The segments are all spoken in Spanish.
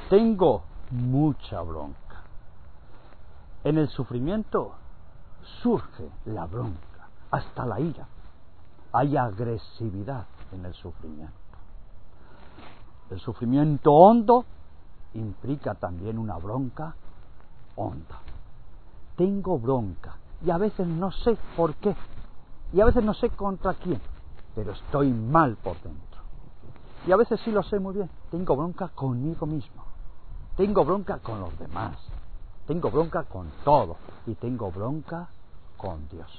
Tengo mucha bronca. En el sufrimiento surge la bronca, hasta la ira. Hay agresividad en el sufrimiento. El sufrimiento hondo implica también una bronca honda. Tengo bronca y a veces no sé por qué, y a veces no sé contra quién, pero estoy mal por dentro. Y a veces sí lo sé muy bien. Tengo bronca conmigo mismo, tengo bronca con los demás, tengo bronca con todo, y tengo bronca con Dios.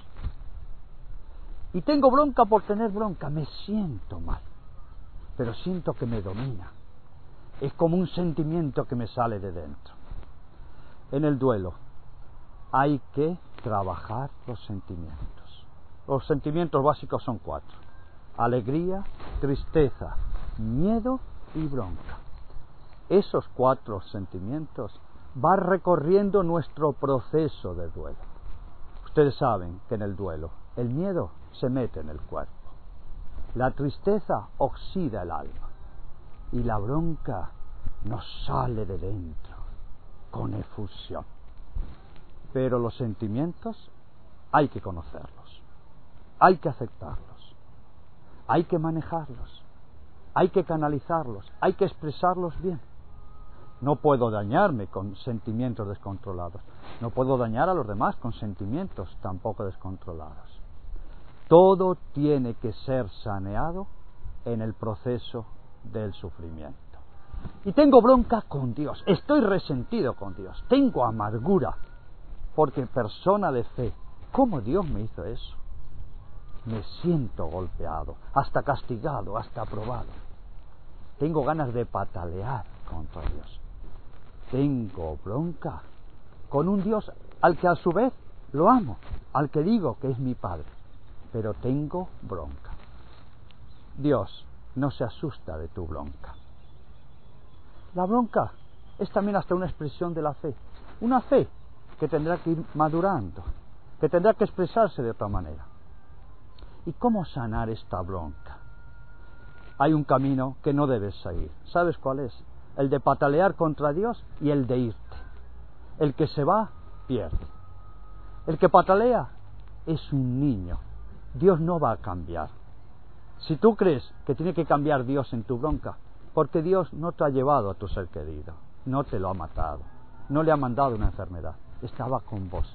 Y tengo bronca por tener bronca. Me siento mal, pero siento que me domina. Es como un sentimiento que me sale de dentro. En el duelo hay que trabajar los sentimientos. Los sentimientos básicos son 4: alegría, tristeza, miedo y bronca. Esos 4 sentimientos van recorriendo nuestro proceso de duelo. Ustedes saben que en el duelo el miedo se mete en el cuerpo, la tristeza oxida el alma y la bronca nos sale de dentro con efusión. Pero los sentimientos hay que conocerlos, hay que aceptarlos, hay que manejarlos, hay que canalizarlos, hay que expresarlos bien. No puedo dañarme con sentimientos descontrolados, no puedo dañar a los demás con sentimientos tampoco descontrolados. Todo tiene que ser saneado en el proceso del sufrimiento. Y tengo bronca con Dios, estoy resentido con Dios, tengo amargura, porque persona de fe, ¿cómo Dios me hizo eso? Me siento golpeado, hasta castigado, hasta aprobado. Tengo ganas de patalear contra Dios. Tengo bronca con un Dios al que a su vez lo amo, al que digo que es mi Padre, pero tengo bronca. Dios no se asusta de tu bronca. La bronca es también hasta una expresión de la fe, una fe que tendrá que ir madurando, que tendrá que expresarse de otra manera. ¿Y cómo sanar esta bronca? Hay un camino que no debes seguir. ¿Sabes cuál es? El de patalear contra Dios y el de irte. El que se va, pierde. El que patalea es un niño. Dios no va a cambiar. Si tú crees que tiene que cambiar Dios en tu bronca, porque Dios no te ha llevado a tu ser querido, no te lo ha matado, no le ha mandado una enfermedad, estaba con vos.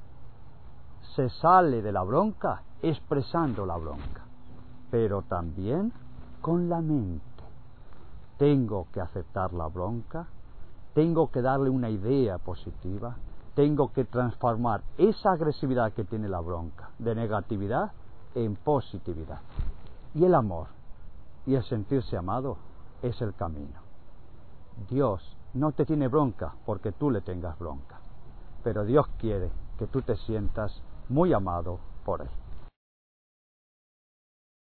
Se sale de la bronca expresando la bronca, pero también con la mente. Tengo que aceptar la bronca, tengo que darle una idea positiva, tengo que transformar esa agresividad que tiene la bronca de negatividad en positividad. Y el amor y el sentirse amado es el camino. Dios no te tiene bronca porque tú le tengas bronca, pero Dios quiere que tú te sientas muy amado por Él.